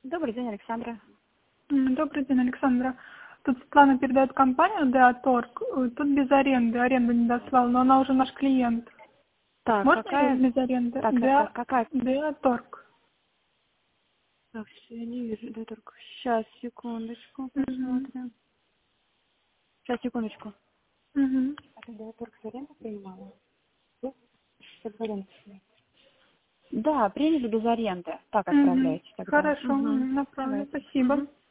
Добрый день, Александра. Добрый день, Александра. Тут Светлана передает компанию Деаторг. Тут без аренды. Аренду не дослал, но она уже наш клиент. Так, Можно какая? без аренды? Так, какая? Деаторг. Так, все, я не вижу. Да, только сейчас, секундочку, посмотрим. Сейчас, секундочку. Угу. А ты Деаторг с аренды принимала? Да? Без аренды. Да, приняли без аренды. Так отправляйте тогда. Хорошо, направлю. Давайте. Спасибо.